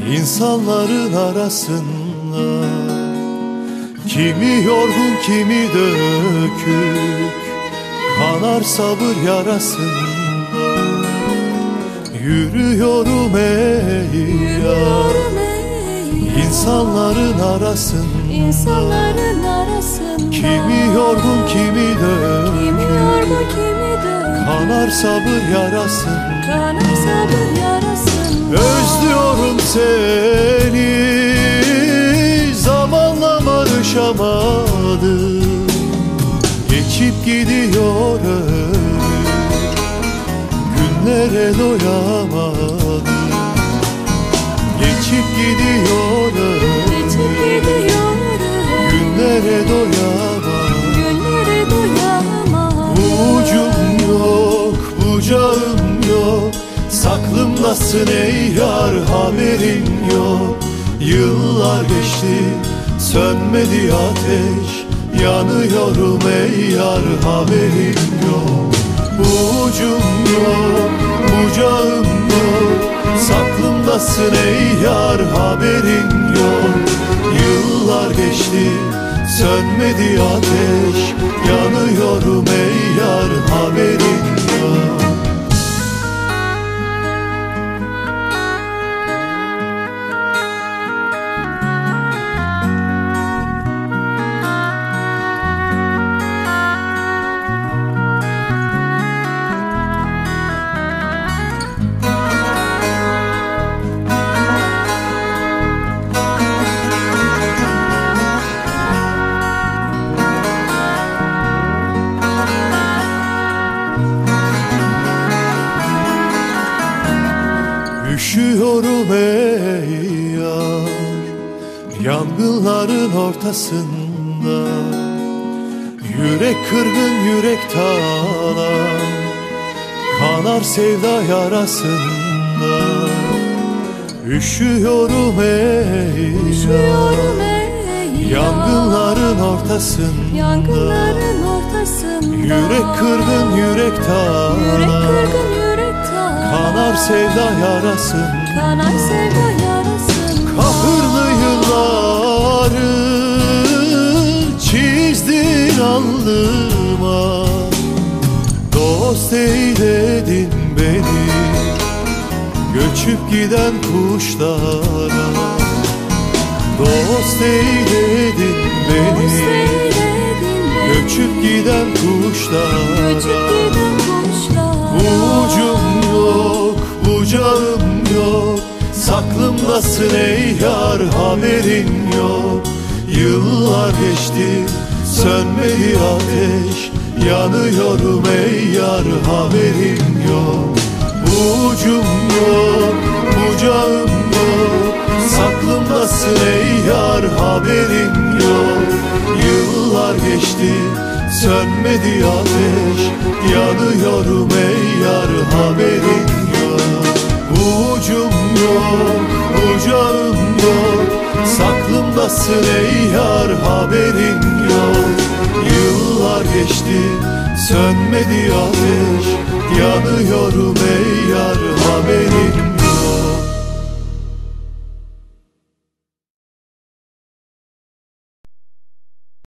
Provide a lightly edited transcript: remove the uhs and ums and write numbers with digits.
İnsanların arasında kimi yorgun kimi dökük, kanar sabır yarasında. Yürüyorum ey yar, insanların arasında. Kimi yorgun kimi dökük, kanar sabır yarasın. Özlüyorum seni, zamanla barışamadım. Geçip gidiyor ömür, günlere doyamadım. Geçip gidiyor ömür, günlere doyamadım. Ucum yok, bucağım yok, saklımdasın ey yar, haberin yok. Yıllar geçti, sönmedi ateş, yanıyorum ey yar, haberin yok. Ucum yok, bucağım yok, saklımdasın ey yar, haberin yok. Yıllar geçti, sönmedi ateş, yanıyorum ey yar, haberin yok. Üşüyorum ey yar, yangınların ortasında. Yürek kırgın yürek talan, kanar sevda yarasında. Üşüyorum ey yar, yangınların ortasında. Yürek kırgın yürek talan, kanar sevda yarasın. Kahırlı yılları çizdin alnıma, dost eyledin beni göçüp giden kuşlara. Dost eyledin beni göçüp giden kuşlara. Ucum yok, bucağım yok, saklımdasın ey yar, haberin yok. Yıllar geçti, sönmedi ateş, yanıyorum ey yar, haberin yok. Ucum yok, bucağım yok, saklımdasın ey yar, haberin yok. Yıllar geçti, sönmedi ateş, yanıyorum ey yar, haberin yok. Ucum yok, bucağım yok, saklımdasın ey yar, haberin yok. Yıllar geçti, sönmedi ateş, yanıyorum ey yar,